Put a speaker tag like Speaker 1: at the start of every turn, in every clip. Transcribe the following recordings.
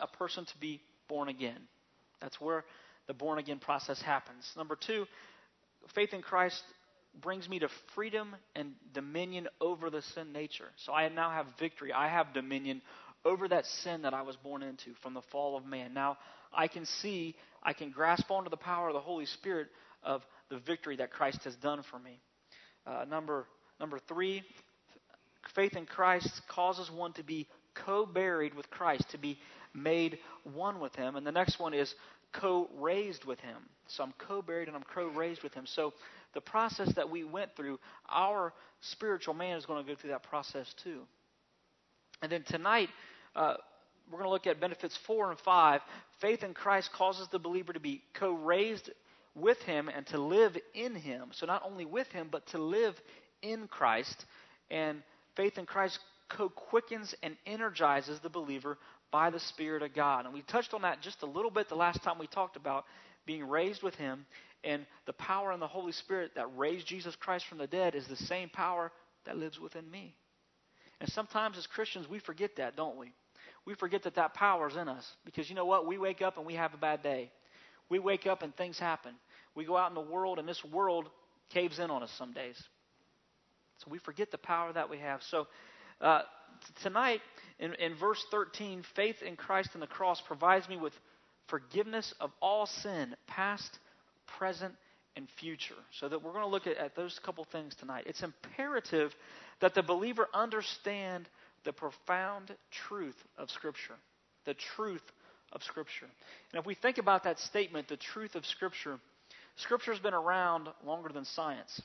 Speaker 1: a person to be born again. That's where the born again process happens. Number two, faith in Christ brings me to freedom and dominion over the sin nature. So I now have victory. I have dominion over that sin that I was born into from the fall of man. Now I can grasp onto the power of the Holy Spirit of the victory that Christ has done for me. Number three, faith in Christ causes one to be co-buried with Christ, to be made one with Him. And the next one is co-raised with Him. So I'm co-buried and I'm co-raised with Him. So the process that we went through, our spiritual man is going to go through that process too. And then tonight, we're going to look at benefits 4 and 5. Faith in Christ causes the believer to be co-raised with Him and to live in Him. So not only with Him, but to live in Christ. And faith in Christ co-quickens and energizes the believer by the Spirit of God. And we touched on that just a little bit the last time we talked about being raised with Him. And the power in the Holy Spirit that raised Jesus Christ from the dead is the same power that lives within me. And sometimes as Christians, we forget that, don't we? We forget that that power is in us. Because you know what? We wake up and we have a bad day. We wake up and things happen. We go out in the world and this world caves in on us some days. So we forget the power that we have. So tonight, in verse 13, faith in Christ and the cross provides me with forgiveness of all sin, past, present, and future. So that we're going to look at those couple things tonight. It's imperative that the believer understand the profound truth of Scripture. The truth of Scripture. And if we think about that statement, the truth of Scripture, Scripture's been around longer than science.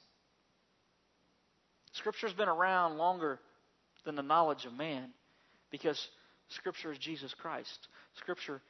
Speaker 1: Scripture's been around longer than the knowledge of man, because Scripture is Jesus Christ. Scripture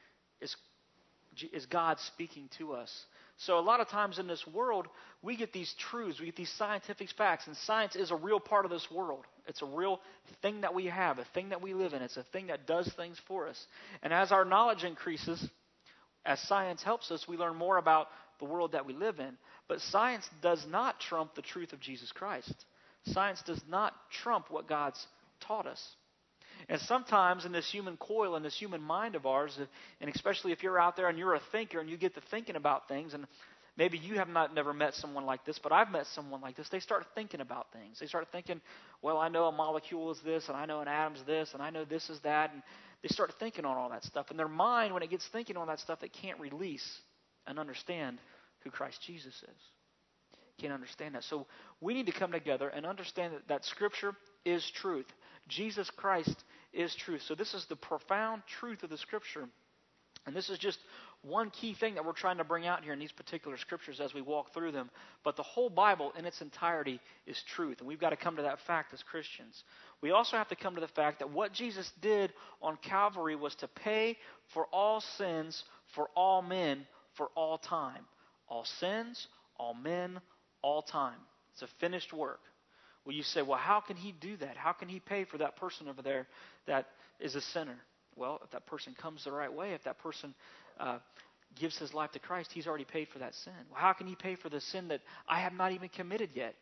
Speaker 1: is God speaking to us. So a lot of times in this world, we get these truths, we get these scientific facts, and science is a real part of this world. It's a real thing that we have, a thing that we live in. It's a thing that does things for us. And as our knowledge increases, as science helps us, we learn more about the world that we live in. But science does not trump the truth of Jesus Christ. Science does not trump what God's taught us. And sometimes in this human coil, in this human mind of ours, and especially if you're out there and you're a thinker and you get to thinking about things, and maybe you have never met someone like this, but I've met someone like this, they start thinking about things. They start thinking, well, I know a molecule is this, and I know an atom's this, and I know this is that, and they start thinking on all that stuff. And their mind, when it gets thinking on that stuff, it can't release and understand who Christ Jesus is. Can't understand that. So we need to come together and understand that Scripture is truth. Jesus Christ is truth. So this is the profound truth of the Scripture. And this is just one key thing that we're trying to bring out here in these particular Scriptures as we walk through them. But the whole Bible in its entirety is truth. And we've got to come to that fact as Christians. We also have to come to the fact that what Jesus did on Calvary was to pay for all sins, for all men, for all time. All sins, all men, all time. It's a finished work. Well, you say, well, how can He do that? How can He pay for that person over there that is a sinner? Well, if that person comes the right way, if that person gives his life to Christ, He's already paid for that sin. Well, how can He pay for the sin that I have not even committed yet?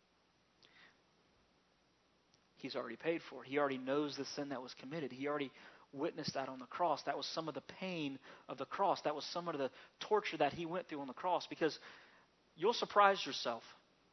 Speaker 1: He's already paid for it. He already knows the sin that was committed. He already witnessed that on the cross. That was some of the pain of the cross. That was some of the torture that He went through on the cross. Because you'll surprise yourself.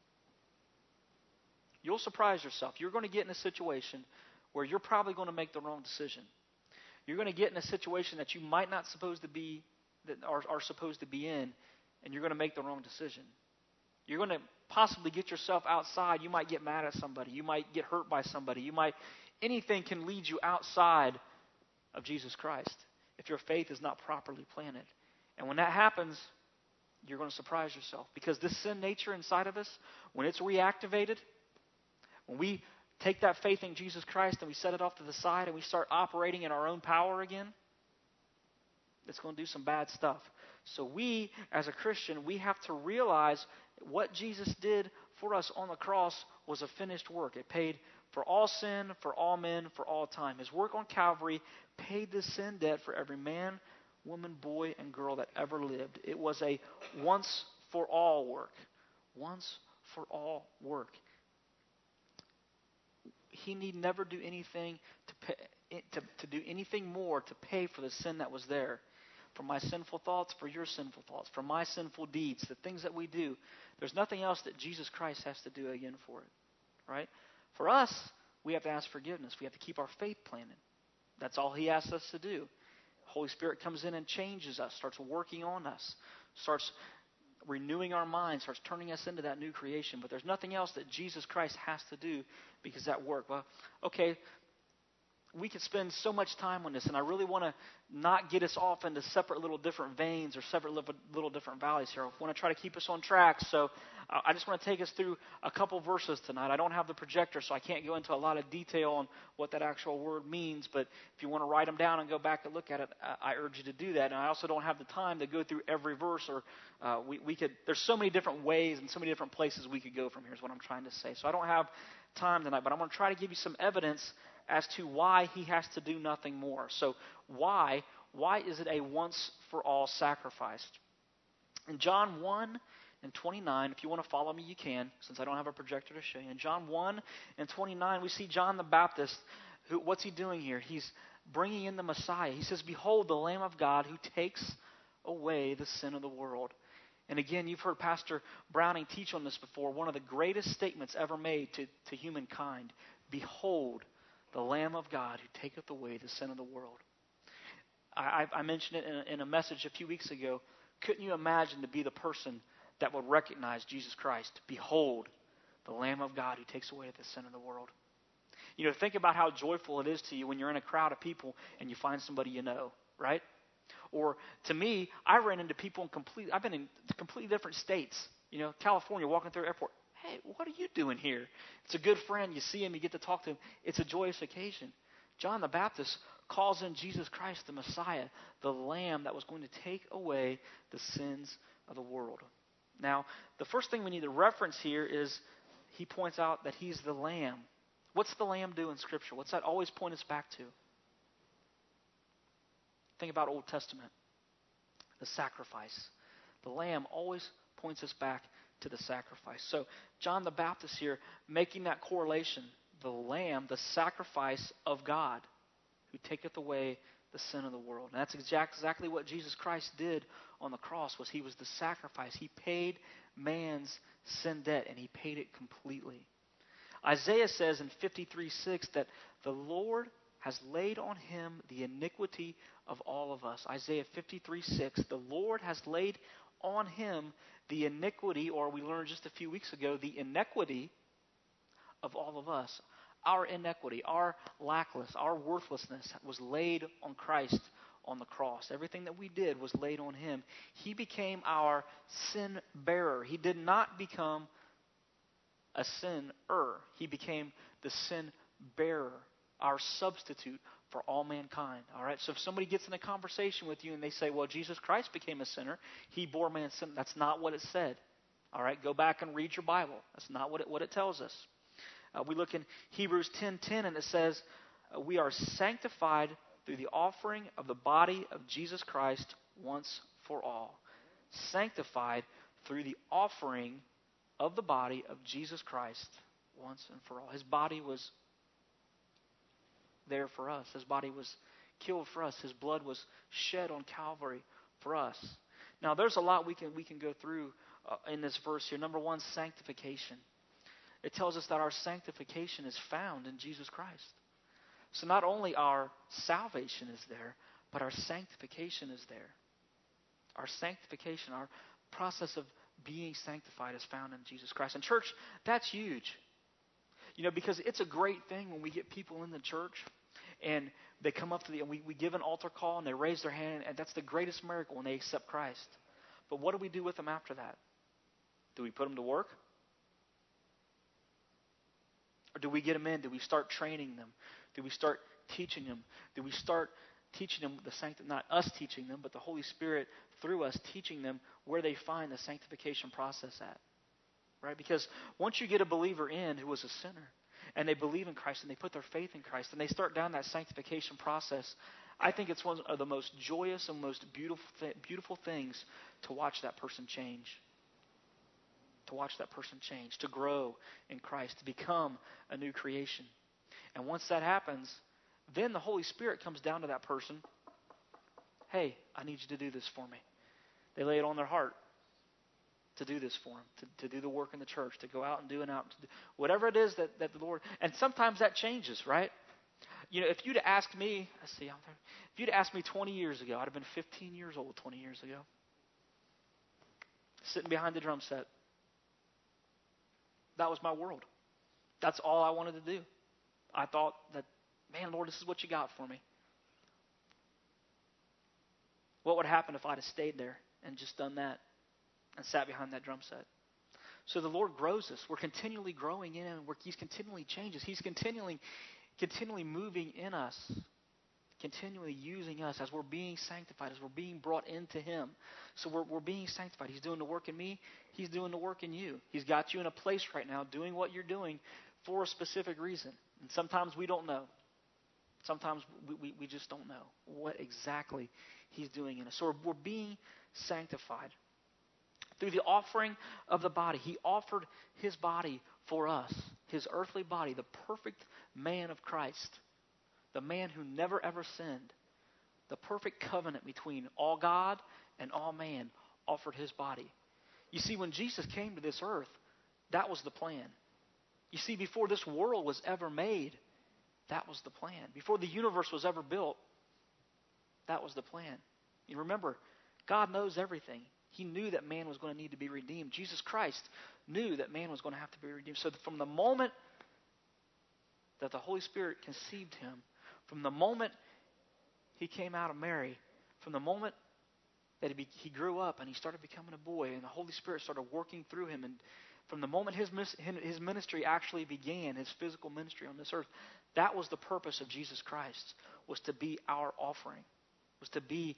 Speaker 1: You'll surprise yourself. You're going to get in a situation where you're probably going to make the wrong decision. You're going to get in a situation that you might not supposed to be, that are supposed to be in, and you're going to make the wrong decision. You're going to possibly get yourself outside. You might get mad at somebody. You might get hurt by somebody. Anything can lead you outside of Jesus Christ if your faith is not properly planted. And when that happens, you're going to surprise yourself. Because this sin nature inside of us, when it's reactivated, when we take that faith in Jesus Christ and we set it off to the side and we start operating in our own power again, it's going to do some bad stuff. So we, as a Christian, we have to realize what Jesus did for us on the cross was a finished work. It paid for all sin, for all men, for all time. His work on Calvary paid the sin debt for every man, woman, boy, and girl that ever lived. It was a once-for-all work. Once-for-all work. He need never do anything to to do anything more to pay for the sin that was there. For my sinful thoughts, for your sinful thoughts, for my sinful deeds, the things that we do. There's nothing else that Jesus Christ has to do again for it. Right? For us, we have to ask forgiveness. We have to keep our faith planted. That's all He asks us to do. Holy Spirit comes in and changes us, starts working on us, starts renewing our minds, starts turning us into that new creation. But there's nothing else that Jesus Christ has to do because that work. Well, okay, we could spend so much time on this, and I really want to not get us off into separate little different veins or separate little different valleys here. I want to try to keep us on track, so I just want to take us through a couple verses tonight. I don't have the projector, so I can't go into a lot of detail on what that actual word means, but if you want to write them down and go back and look at it, I urge you to do that. And I also don't have the time to go through every verse, or we could. There's so many different ways and so many different places we could go from here is what I'm trying to say. So I don't have time tonight, but I'm going to try to give you some evidence as to why He has to do nothing more. So why is it a once-for-all sacrifice? In John 1 and 29, if you want to follow me, you can, since I don't have a projector to show you. In John 1 and 29, we see John the Baptist. What's he doing here? He's bringing in the Messiah. He says, "Behold, the Lamb of God who takes away the sin of the world." And again, you've heard Pastor Browning teach on this before. One of the greatest statements ever made to humankind. Behold, the Lamb of God who taketh away the sin of the world. I mentioned it in a message a few weeks ago. Couldn't you imagine to be the person that would recognize Jesus Christ? Behold, the Lamb of God who takes away the sin of the world. You know, think about how joyful it is to you when you're in a crowd of people and you find somebody you know, right? Or to me, I ran into people I've been in completely different states. You know, California, walking through the airport. Hey, what are you doing here? It's a good friend. You see him, you get to talk to him. It's a joyous occasion. John the Baptist calls in Jesus Christ, the Messiah, the Lamb that was going to take away the sins of the world. Now, the first thing we need to reference here is he points out that he's the Lamb. What's the Lamb do in Scripture? What's that always point us back to? Think about Old Testament, the sacrifice. The Lamb always points us back to the sacrifice. So John the Baptist here making that correlation. The Lamb, the sacrifice of God, who taketh away the sin of the world. And that's exactly what Jesus Christ did on the cross. He was the sacrifice. He paid man's sin debt, and He paid it completely. Isaiah says in 53:6 that the Lord has laid on Him the iniquity of all of us. Isaiah 53:6, the Lord has laid on Him the iniquity, or we learned just a few weeks ago, the inequity of all of us. Our inequity, our lackless, our worthlessness was laid on Christ on the cross. Everything that we did was laid on Him. He became our sin bearer. He did not become a sinner. He became the sin bearer, our substitute for all mankind. All right. So if somebody gets in a conversation with you and they say, "Well, Jesus Christ became a sinner. He bore man's sin," that's not what it said. All right. Go back and read your Bible. That's not what it tells us. We look in Hebrews 10:10, and it says, "We are sanctified through the offering of the body of Jesus Christ once for all." Sanctified through the offering of the body of Jesus Christ once and for all. His body was there for us. His body was killed for us. His blood was shed on Calvary for us. Now, there's a lot we can go through in this verse here. Number one, sanctification. It tells us that our sanctification is found in Jesus Christ. So not only our salvation is there, but our sanctification is there. Our sanctification, our process of being sanctified is found in Jesus Christ. And church, that's huge. You know, because it's a great thing when we get people in the church and they come up to and we give an altar call and they raise their hand, and that's the greatest miracle when they accept Christ. But what do we do with them after that? Do we put them to work? Or do we get them in? Do we start training them? Do we start teaching them? Do we start teaching them not us teaching them, but the Holy Spirit through us teaching them where they find the sanctification process at? Right? Because once you get a believer in who was a sinner, and they believe in Christ, and they put their faith in Christ, and they start down that sanctification process, I think it's one of the most joyous and most beautiful things to watch that person change. To watch that person change, to grow in Christ, to become a new creation. And once that happens, then the Holy Spirit comes down to that person. Hey, I need you to do this for me. They lay it on their heart to do this for them, to do the work in the church, to go out and do whatever it is that the Lord, and sometimes that changes, right? If you'd asked me, if you'd asked me 20 years ago, I'd have been 15 years old 20 years ago, sitting behind the drum set. That was my world. That's all I wanted to do. I thought that, man, Lord, this is what you got for me. What would happen if I'd have stayed there and just done that and sat behind that drum set? So the Lord grows us. We're continually growing in Him. He's continually changes. He's continually moving in us, continually using us as we're being sanctified, as we're being brought into Him. So we're being sanctified. He's doing the work in me. He's doing the work in you. He's got you in a place right now doing what you're doing for a specific reason. And sometimes we don't know. Sometimes we just don't know what exactly He's doing in us. So we're being sanctified. Through the offering of the body, He offered His body for us, His earthly body, the perfect man of Christ, the man who never ever sinned, the perfect covenant between all God and all man, offered His body. You see, when Jesus came to this earth, that was the plan. You see, before this world was ever made, that was the plan. Before the universe was ever built, that was the plan. You remember, God knows everything. He knew that man was going to need to be redeemed. Jesus Christ knew that man was going to have to be redeemed. So from the moment that the Holy Spirit conceived Him, from the moment He came out of Mary, from the moment that he grew up and he started becoming a boy and the Holy Spirit started working through him, and from the moment his ministry actually began, his physical ministry on this earth, that was the purpose of Jesus Christ, was to be our offering, was to be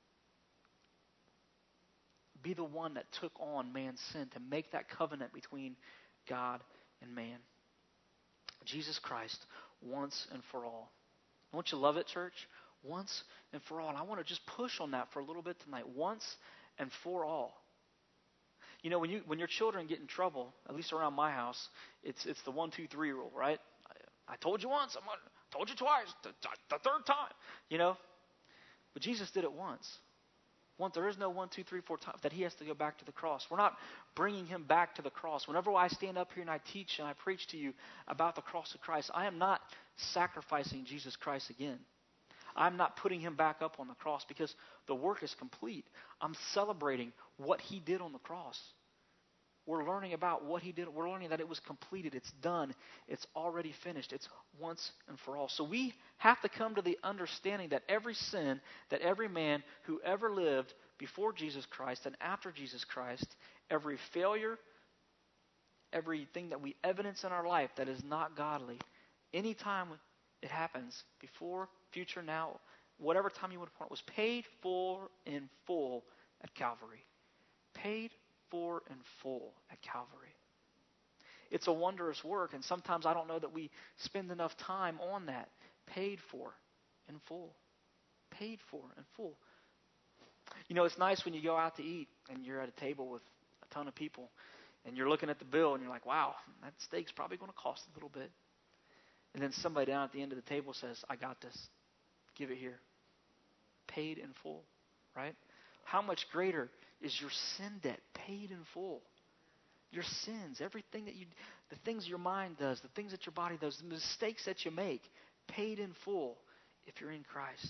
Speaker 1: the one that took on man's sin, to make that covenant between God and man. Jesus Christ, once and for all. Don't you love it, church? Once and for all. And I want to just push on that for a little bit tonight. Once and for all. You know, when your children get in trouble, at least around my house, it's the 1, 2, 3 rule, right? I told you once, I told you twice, the third time, you know. But Jesus did it once. There is no 1, 2, 3, 4 times that He has to go back to the cross. We're not bringing Him back to the cross. Whenever I stand up here and I teach and I preach to you about the cross of Christ, I am not sacrificing Jesus Christ again. I'm not putting Him back up on the cross because the work is complete. I'm celebrating what He did on the cross. We're learning about what He did. We're learning that it was completed. It's done. It's already finished. It's once and for all. So we have to come to the understanding that every sin, that every man who ever lived before Jesus Christ and after Jesus Christ, every failure, everything that we evidence in our life that is not godly, anytime it happens, before, future, now, whatever time you want to point, was paid for in full at Calvary. Paid for in full at Calvary. It's a wondrous work, and sometimes I don't know that we spend enough time on that. Paid for in full. Paid for in full. You know, it's nice when you go out to eat and you're at a table with a ton of people and you're looking at the bill and you're like, wow, that steak's probably going to cost a little bit. And then somebody down at the end of the table says, I got this. Give it here. Paid in full, right? How much greater is your sin debt paid in full? Your sins, everything the things your mind does, the things that your body does, the mistakes that you make, paid in full if you're in Christ.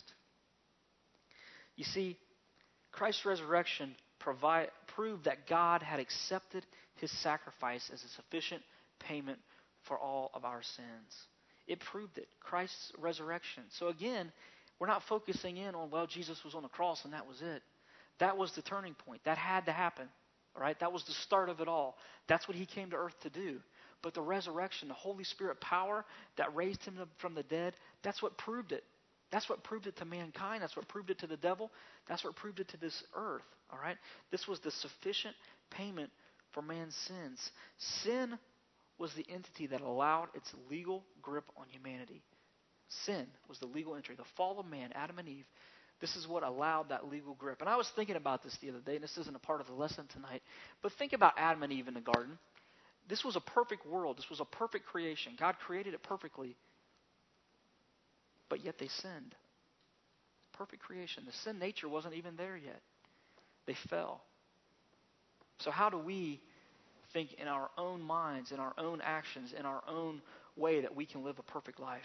Speaker 1: You see, Christ's resurrection proved that God had accepted His sacrifice as a sufficient payment for all of our sins. It proved it. Christ's resurrection. So again, we're not focusing in on, well, Jesus was on the cross and that was it. That was the turning point. That had to happen. All right? That was the start of it all. That's what He came to earth to do. But the resurrection, the Holy Spirit power that raised Him from the dead, that's what proved it. That's what proved it to mankind. That's what proved it to the devil. That's what proved it to this earth. All right? This was the sufficient payment for man's sins. Sin was the entity that allowed its legal grip on humanity. Sin was the legal entry. The fall of man, Adam and Eve, this is what allowed that legal grip. And I was thinking about this the other day, and this isn't a part of the lesson tonight, but think about Adam and Eve in the garden. This was a perfect world. This was a perfect creation. God created it perfectly. but yet they sinned. Perfect creation. The sin nature wasn't even there yet. They fell. So how do we think in our own minds, in our own actions, in our own way that we can live a perfect life?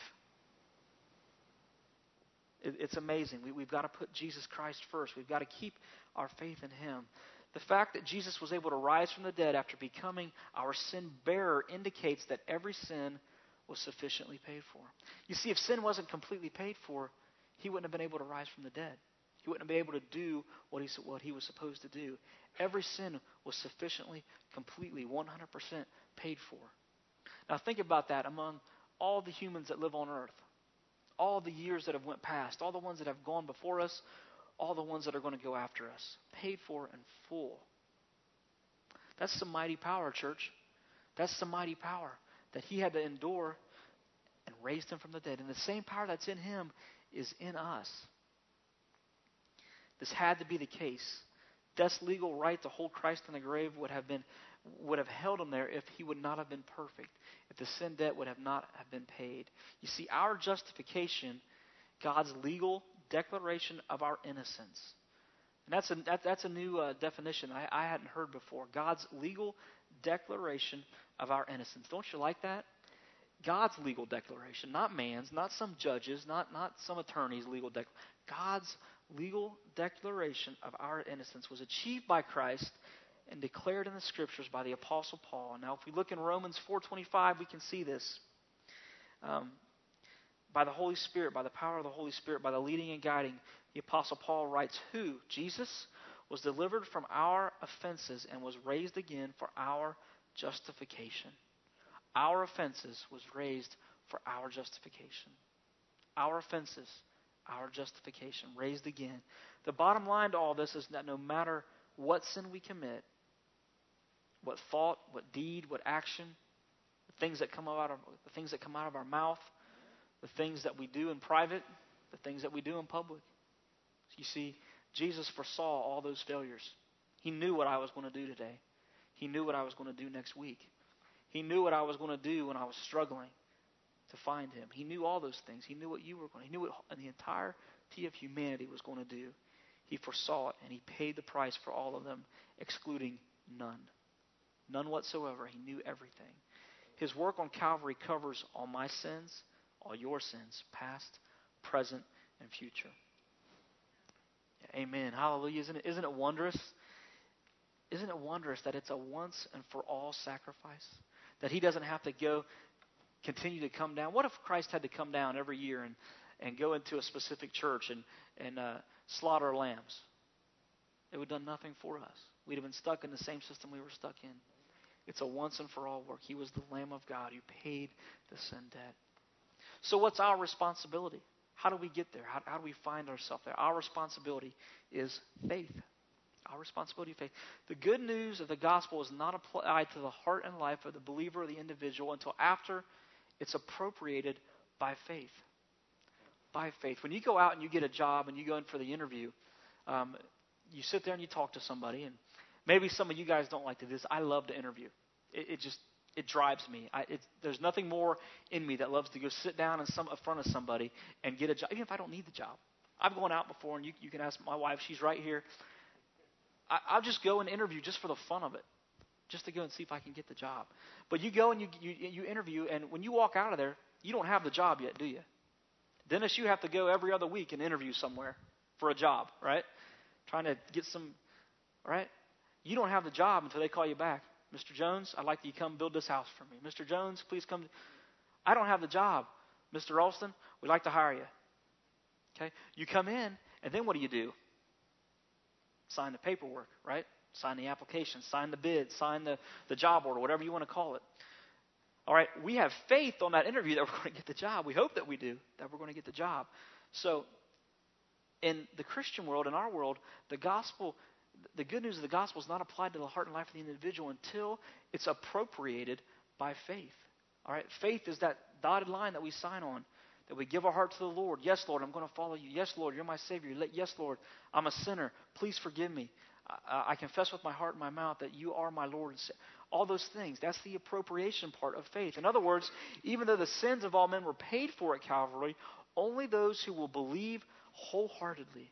Speaker 1: It's amazing. We've got to put Jesus Christ first. We've got to keep our faith in Him. The fact that Jesus was able to rise from the dead after becoming our sin bearer indicates that every sin was sufficiently paid for. You see, if sin wasn't completely paid for, He wouldn't have been able to rise from the dead. He wouldn't have been able to do what he was supposed to do. Every sin was sufficiently, completely, 100% paid for. Now think about that among all the humans that live on earth. All the years that have went past, all the ones that have gone before us, all the ones that are going to go after us. Paid for in full. That's some mighty power, church. That's some mighty power that He had to endure and raised Him from the dead. And the same power that's in Him is in us. This had to be the case. Death's legal right to hold Christ in the grave would have held Him there if He would not have been perfect, if the sin debt would have not have been paid. You see, our justification, God's legal declaration of our innocence. And that's a new definition I hadn't heard before. God's legal declaration of our innocence. Don't you like that? God's legal declaration, not man's, not some judge's, not some attorney's legal declaration. God's legal declaration of our innocence was achieved by Christ and declared in the Scriptures by the Apostle Paul. Now, if we look in Romans 4:25, we can see this. By the Holy Spirit, by the power of the Holy Spirit, by the leading and guiding, the Apostle Paul writes, who, Jesus, was delivered from our offenses and was raised again for our justification. Our offenses was raised for our justification. Our offenses, our justification, raised again. The bottom line to all this is that no matter what sin we commit, what thought, what deed, what action, the things that come out of our mouth, the things that we do in private, the things that we do in public. You see, Jesus foresaw all those failures. He knew what I was going to do today. He knew what I was going to do next week. He knew what I was going to do when I was struggling to find Him. He knew all those things. He knew what you were going to do. He knew what the entirety of humanity was going to do. He foresaw it, and He paid the price for all of them, excluding none. None whatsoever. He knew everything. His work on Calvary covers all my sins, all your sins, past, present, and future. Amen. Hallelujah. Isn't it wondrous? Isn't it wondrous that it's a once and for all sacrifice? That He doesn't have to continue to come down. What if Christ had to come down every year and go into a specific church and slaughter lambs? It would have done nothing for us. We'd have been stuck in the same system we were stuck in. It's a once and for all work. He was the Lamb of God who paid the sin debt. So what's our responsibility? How do we get there? How do we find ourselves there? Our responsibility is faith. Our responsibility is faith. The good news of the gospel is not applied to the heart and life of the believer or the individual until after it's appropriated by faith. By faith. When you go out and you get a job and you go in for the interview, you sit there and you talk to somebody, and maybe some of you guys don't like to do this. I love to interview. It drives me. There's nothing more in me that loves to go sit down in front of somebody and get a job, even if I don't need the job. I've gone out before, and you can ask my wife. She's right here. I'll just go and interview just for the fun of it, just to go and see if I can get the job. But you go and you interview, and when you walk out of there, you don't have the job yet, do you? Dennis, you have to go every other week and interview somewhere for a job, right? Trying to get some, right? You don't have the job until they call you back. Mr. Jones, I'd like you to come build this house for me. Mr. Jones, please come. I don't have the job. Mr. Ralston, we'd like to hire you. Okay? You come in, and then what do? Sign the paperwork, right? Sign the application, sign the bid, sign the job order, whatever you want to call it. All right, we have faith on that interview that we're going to get the job. We hope that we do, that we're going to get the job. So in the Christian world, in our world, the gospel, the good news of the gospel is not applied to the heart and life of the individual until it's appropriated by faith. All right, faith is that dotted line that we sign on, that we give our heart to the Lord. Yes, Lord, I'm going to follow you. Yes, Lord, you're my Savior. Yes, Lord, I'm a sinner. Please forgive me. I confess with my heart and my mouth that you are my Lord. All those things, that's the appropriation part of faith. In other words, even though the sins of all men were paid for at Calvary, Only those who will believe wholeheartedly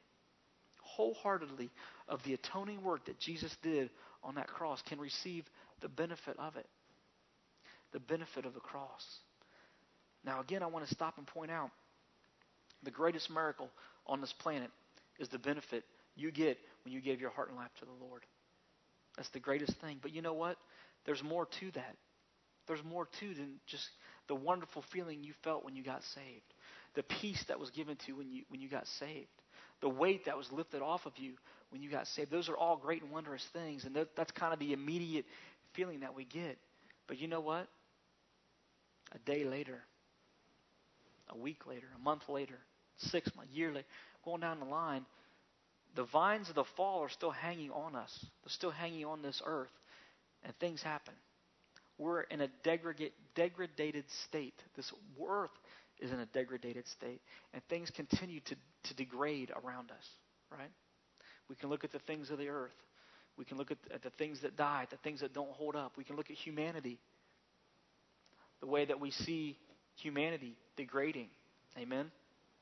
Speaker 1: of the atoning work that Jesus did on that cross can receive the benefit of it. The benefit of the cross. Now again, I want to stop and point out the greatest miracle on this planet is the benefit you get when you give your heart and life to the Lord. That's the greatest thing. But you know what? There's more to that. There's more to than just the wonderful feeling you felt when you got saved. The peace that was given to you when you got saved. The weight that was lifted off of you when you got saved. Those are all great and wondrous things. And that's kind of the immediate feeling that we get. But you know what? A day later, a week later, a month later, 6 months, a year later, going down the line, the vines of the fall are still hanging on us. They're still hanging on this earth. And things happen. We're in a degraded state. This earth is in a degraded state. And things continue to degrade around us. Right? We can look at the things of the earth. We can look at the things that die, the things that don't hold up. We can look at humanity. The way that we see humanity degrading. Amen?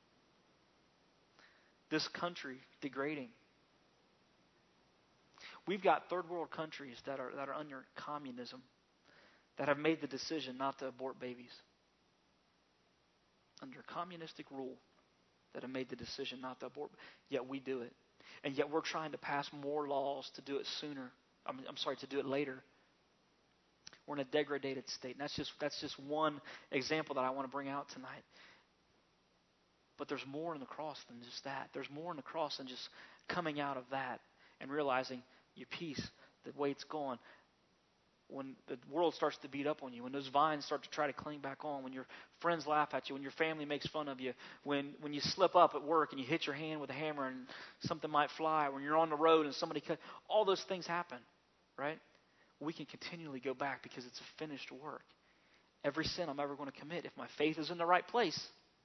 Speaker 1: This country degrading. We've got third world countries that are under communism that have made the decision not to abort babies. Under communistic rule that have made the decision not to abort, yet we do it. And yet we're trying to pass more laws to do it sooner. To do it later. We're in a degraded state. And that's just one example that I want to bring out tonight. But there's more in the cross than just that. There's more in the cross than just coming out of that and realizing your peace, the weight's gone. When the world starts to beat up on you, when those vines start to try to cling back on, when your friends laugh at you, when your family makes fun of you, when you slip up at work and you hit your hand with a hammer and something might fly, when you're on the road and somebody all those things happen, right? We can continually go back because it's a finished work. Every sin I'm ever going to commit, if my faith is in the right place,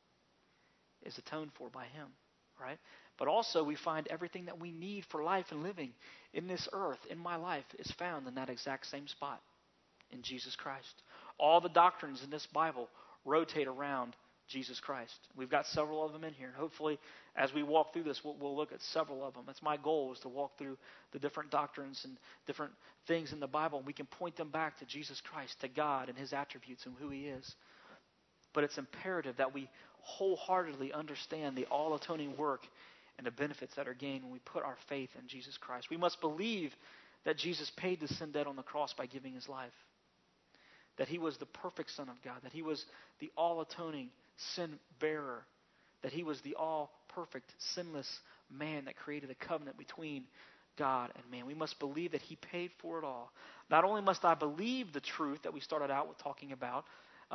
Speaker 1: is atoned for by Him, right? But also we find everything that we need for life and living in this earth, in my life, is found in that exact same spot, in Jesus Christ. All the doctrines in this Bible rotate around Jesus Christ. We've got several of them in here. Hopefully, as we walk through this, we'll look at several of them. That's my goal, is to walk through the different doctrines and different things in the Bible. And we can point them back to Jesus Christ, to God and His attributes and who He is. But it's imperative that we wholeheartedly understand the all-atoning work and the benefits that are gained when we put our faith in Jesus Christ. We must believe that Jesus paid the sin debt on the cross by giving His life. That He was the perfect Son of God. That He was the all-atoning sin bearer. That He was the all-perfect, sinless man that created a covenant between God and man. We must believe that He paid for it all. Not only must I believe the truth that we started out with talking about,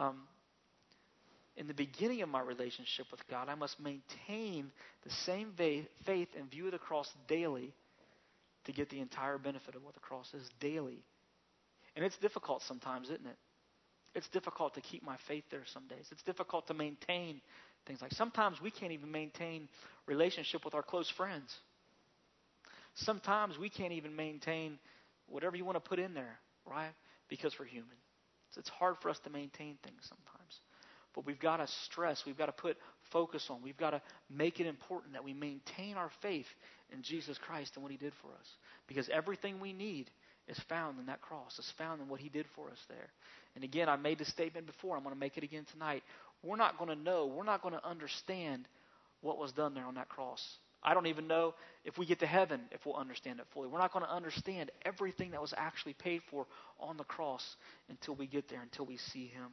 Speaker 1: in the beginning of my relationship with God, I must maintain the same faith and view of the cross daily to get the entire benefit of what the cross is daily. And it's difficult sometimes, isn't it? It's difficult to keep my faith there some days. It's difficult to maintain things like sometimes we can't even maintain relationship with our close friends. Sometimes we can't even maintain whatever you want to put in there, right? Because we're human. So it's hard for us to maintain things sometimes. But we've got to stress, we've got to put focus on, we've got to make it important that we maintain our faith in Jesus Christ and what He did for us. Because everything we need is found in that cross. It's found in what He did for us there. And again, I made this statement before. I'm going to make it again tonight. We're not going to know, we're not going to understand what was done there on that cross. I don't even know if we get to heaven if we'll understand it fully. We're not going to understand everything that was actually paid for on the cross until we get there, until we see Him.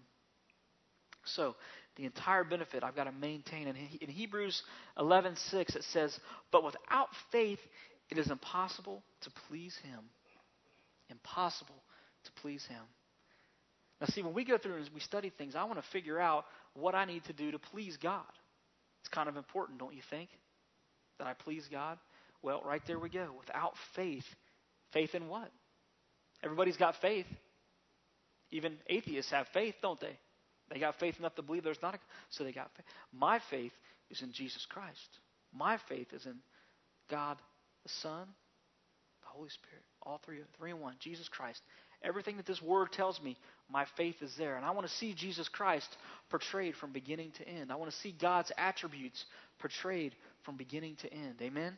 Speaker 1: So, the entire benefit I've got to maintain. And in Hebrews 11:6 it says, "But without faith it is impossible to please Him." Impossible to please Him. Now see, when we go through and we study things, I want to figure out what I need to do to please God. It's kind of important, don't you think? That I please God? Well, right there we go. Without faith. Faith in what? Everybody's got faith. Even atheists have faith, don't they? They got faith enough to believe there's not so they got faith. My faith is in Jesus Christ. My faith is in God the Son, the Holy Spirit. All three in one. Jesus Christ. Everything that this word tells me, my faith is there. And I want to see Jesus Christ portrayed from beginning to end. I want to see God's attributes portrayed from beginning to end. Amen?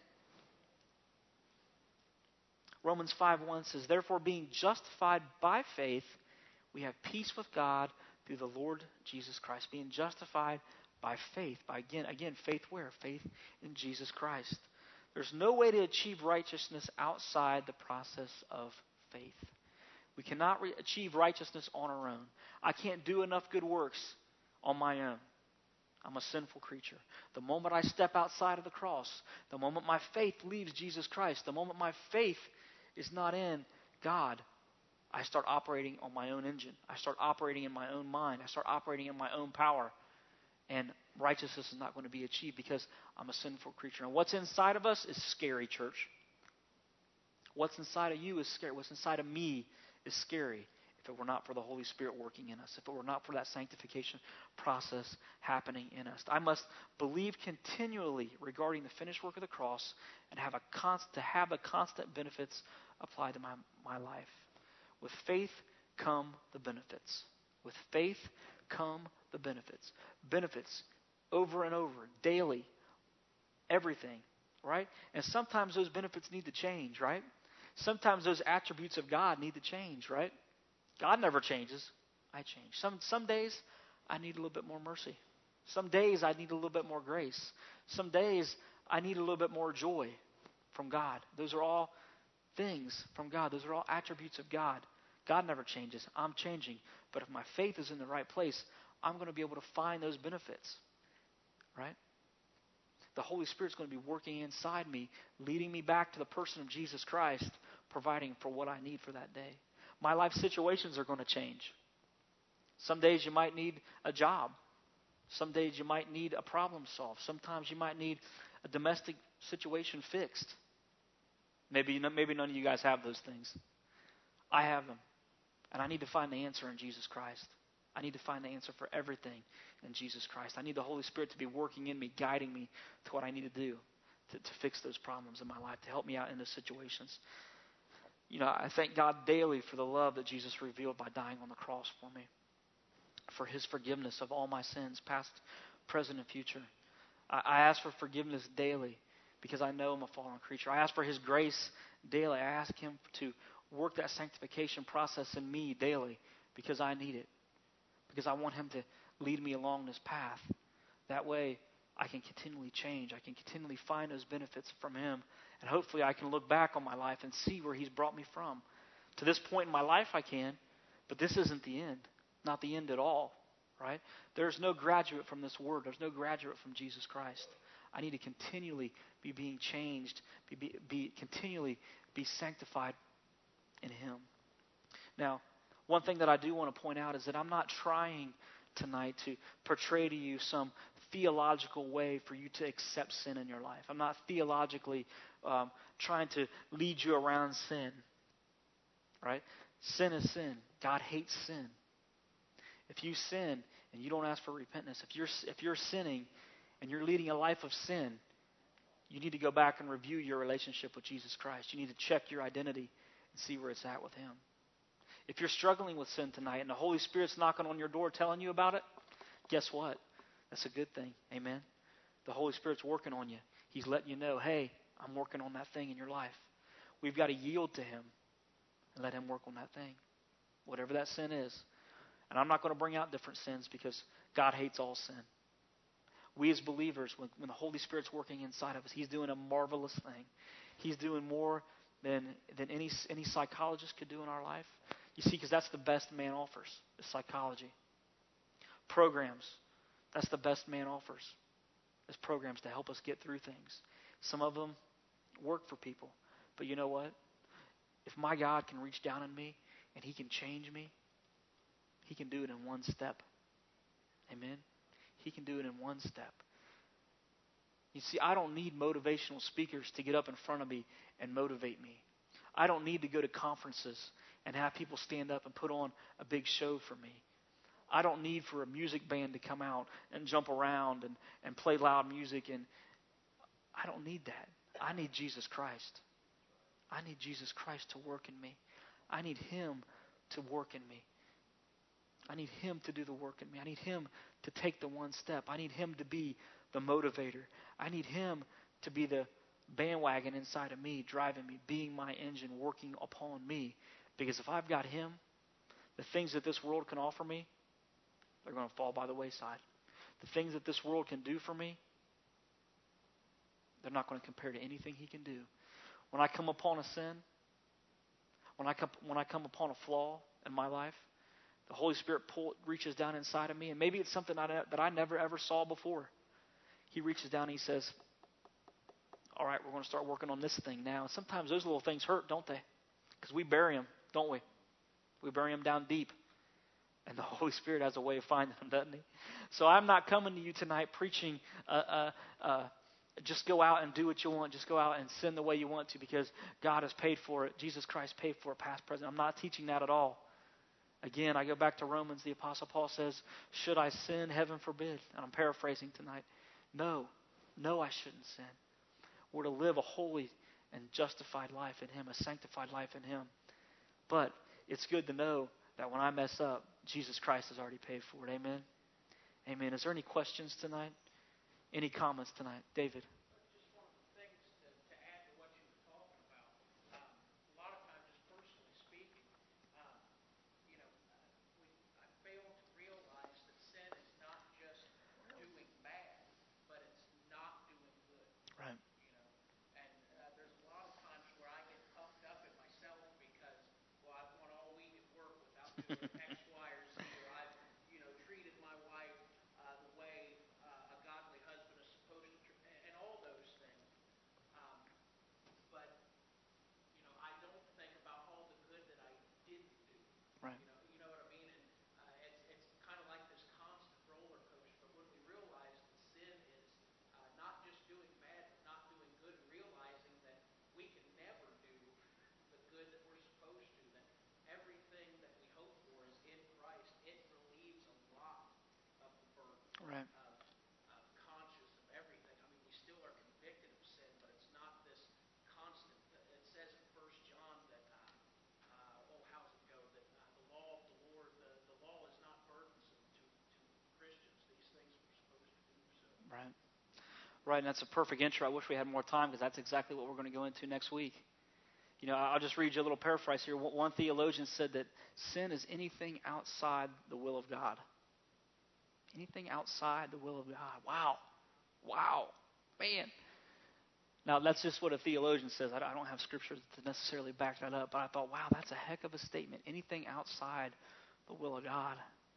Speaker 1: Romans 5:1 says, therefore, being justified by faith, we have peace with God through the Lord Jesus Christ. Being justified by faith. By again, faith where? Faith in Jesus Christ. There's no way to achieve righteousness outside the process of faith. We cannot achieve righteousness on our own. I can't do enough good works on my own. I'm a sinful creature. The moment I step outside of the cross, the moment my faith leaves Jesus Christ, the moment my faith is not in God, I start operating on my own engine. I start operating in my own mind. I start operating in my own power. And righteousness is not going to be achieved because I'm a sinful creature. And what's inside of us is scary, church. What's inside of you is scary. What's inside of me is scary if it were not for the Holy Spirit working in us, if it were not for that sanctification process happening in us. I must believe continually regarding the finished work of the cross and have the constant benefits applied to my life. With faith come the benefits. With faith come the benefits. Benefits over and over, daily, everything, right? And sometimes those benefits need to change, right? Sometimes those attributes of God need to change, right? God never changes. I change. Some days I need a little bit more mercy. Some days I need a little bit more grace. Some days I need a little bit more joy from God. Those are all things from God. Those are all attributes of God. God never changes. I'm changing. But if my faith is in the right place, I'm going to be able to find those benefits, right? The Holy Spirit's going to be working inside me, leading me back to the person of Jesus Christ, providing for what I need for that day. My life situations are going to change. Some days you might need a job. Some days you might need a problem solved. Sometimes you might need a domestic situation fixed. Maybe none of you guys have those things. I have them. And I need to find the answer in Jesus Christ. I need to find the answer for everything in Jesus Christ. I need the Holy Spirit to be working in me, guiding me to what I need to do to fix those problems in my life, to help me out in those situations. You know, I thank God daily for the love that Jesus revealed by dying on the cross for me, for His forgiveness of all my sins, past, present, and future. I ask for forgiveness daily because I know I'm a fallen creature. I ask for His grace daily. I ask Him to work that sanctification process in me daily because I need it, because I want Him to lead me along this path. That way I can continually change. I can continually find those benefits from Him. And hopefully I can look back on my life and see where He's brought me from. To this point in my life I can, but this isn't the end. Not the end at all, right? There's no graduate from this Word. There's no graduate from Jesus Christ. I need to continually be being changed, continually be sanctified in Him. Now, one thing that I do want to point out is that I'm not trying tonight to portray to you some theological way for you to accept sin in your life. I'm not theologically trying to lead you around sin, right? Sin is sin. God hates sin. If you sin and you don't ask for repentance, if you're sinning and you're leading a life of sin, you need to go back and review your relationship with Jesus Christ. You need to check your identity and see where it's at with Him. If you're struggling with sin tonight and the Holy Spirit's knocking on your door telling you about it, guess what? That's a good thing. Amen? The Holy Spirit's working on you. He's letting you know, hey, I'm working on that thing in your life. We've got to yield to Him and let Him work on that thing, whatever that sin is. And I'm not going to bring out different sins because God hates all sin. We as believers, when the Holy Spirit's working inside of us, He's doing a marvelous thing. He's doing more than any psychologist could do in our life. You see, because that's the best man offers, is psychology. Programs, that's the best man offers, is programs to help us get through things. Some of them work for people. But you know what? If my God can reach down in me and He can change me, He can do it in one step. Amen? He can do it in one step. You see, I don't need motivational speakers to get up in front of me and motivate me. I don't need to go to conferences and have people stand up and put on a big show for me. I don't need for a music band to come out and jump around and play loud music. And I don't need that. I need Jesus Christ. I need Jesus Christ to work in me. I need Him to work in me. I need Him to do the work in me. I need Him to take the one step. I need Him to be the motivator. I need Him to be the bandwagon inside of me, driving me, being my engine, working upon me. Because if I've got Him, the things that this world can offer me, they're going to fall by the wayside. The things that this world can do for me, they're not going to compare to anything He can do. When I come upon a sin, when I come upon a flaw in my life, the Holy Spirit reaches down inside of me, and maybe it's something that I never ever saw before. He reaches down and He says, all right, we're going to start working on this thing now. And sometimes those little things hurt, don't they? Because we bury them, don't we? We bury them down deep. And the Holy Spirit has a way of finding them, doesn't He? So I'm not coming to you tonight preaching, just go out and do what you want. Just go out and sin the way you want to because God has paid for it. Jesus Christ paid for it, past, present. I'm not teaching that at all. Again, I go back to Romans. The Apostle Paul says, should I sin? Heaven forbid. And I'm paraphrasing tonight. No, I shouldn't sin. We're to live a holy and justified life in Him, a sanctified life in Him. But it's good to know that when I mess up, Jesus Christ has already paid for it. Amen? Amen. Is there any questions tonight? Any comments tonight? David?
Speaker 2: Just one of the things to add to what you were talking about. A lot of times, just personally speaking, um, I fail to realize that sin is not just doing bad, but it's not doing good.
Speaker 1: Right.
Speaker 2: And there's a lot of times where I get puffed up in myself because, well, I've won all week at work without doing X, Y, or Z, or I've, treated my wife the way a godly husband is supposed to, and all those things. But I don't think about all the good that I didn't do.
Speaker 1: Right.
Speaker 2: You know what I mean? And it's kind of like this constant roller coaster. But when we realize that sin is not just doing bad, but not doing good, and realizing that we can never do the good that we're supposed to, that everything that we hope for is in Christ, it relieves a lot of the burden.
Speaker 1: Right.
Speaker 2: Of conscious of everything. I mean, we still are convicted of sin, but it's not this constant. It says in 1 John that, how's it go? That the law of the Lord, the law is not burdensome to Christians. These things we're supposed to do. So.
Speaker 1: Right. Right, and that's a perfect intro. I wish we had more time because that's exactly what we're going to go into next week. I'll just read you a little paraphrase here. One theologian said that sin is anything outside the will of God. Anything outside the will of God. Wow. Man. Now, that's just what a theologian says. I don't have scripture to necessarily back that up. But I thought, wow, that's a heck of a statement. Anything outside the will of God.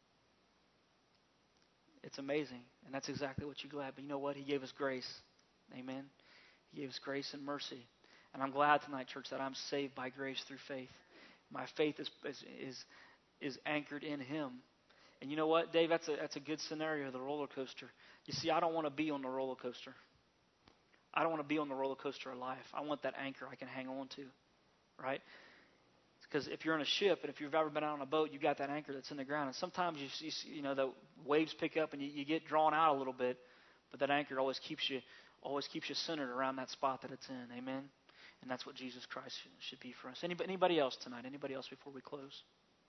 Speaker 1: It's amazing. And that's exactly what you're glad. But you know what? He gave us grace. Amen. He gave us grace and mercy. And I'm glad tonight, church, that I'm saved by grace through faith. My faith is anchored in Him. And you know what, Dave? That's a good scenario, the roller coaster. You see, I don't want to be on the roller coaster. I don't want to be on the roller coaster of life. I want that anchor I can hang on to, right? Because if you're in a ship and if you've ever been out on a boat, you got that anchor that's in the ground. And sometimes the waves pick up and you get drawn out a little bit, but that anchor always keeps you centered around that spot that it's in. Amen. And that's what Jesus Christ should be for us. Anybody else tonight? Anybody else before we close?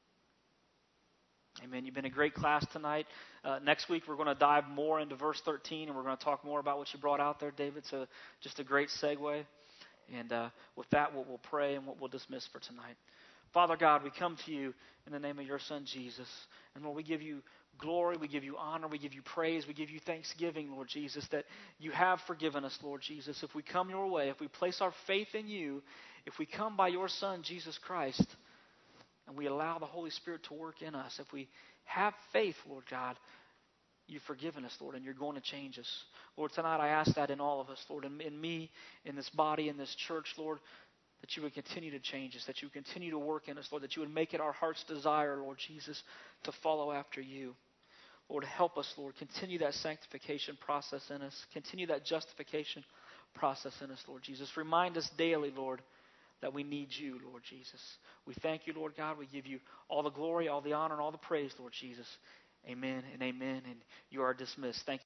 Speaker 1: Amen. You've been a great class tonight. Next week we're going to dive more into verse 13, and we're going to talk more about what you brought out there, David. So just a great segue. And with that, we'll pray and we'll dismiss for tonight. Father God, we come to you in the name of your Son, Jesus. And Lord, we give you glory, we give you honor, we give you praise, we give you thanksgiving, Lord Jesus, that you have forgiven us, Lord Jesus. If we come your way, if we place our faith in you, if we come by your Son, Jesus Christ, and we allow the Holy Spirit to work in us, if we have faith, Lord God, you've forgiven us, Lord, and you're going to change us. Lord, tonight I ask that in all of us, Lord, in me, in this body, in this church, Lord, that you would continue to change us, that you would continue to work in us, Lord, that you would make it our heart's desire, Lord Jesus, to follow after you. Lord, help us, Lord. Continue that sanctification process in us. Continue that justification process in us, Lord Jesus. Remind us daily, Lord, that we need you, Lord Jesus. We thank you, Lord God. We give you all the glory, all the honor, and all the praise, Lord Jesus. Amen and amen. And you are dismissed. Thank you.